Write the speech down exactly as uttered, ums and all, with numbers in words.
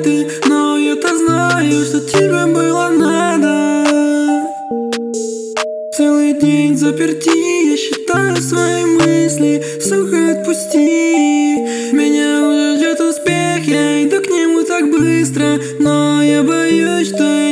ты, но я-то знаю, что тебе было надо. Целый день заперти, я считаю свои мысли, сука, отпусти. Меня уже ждет успех, я иду к нему так быстро, но я боюсь, что я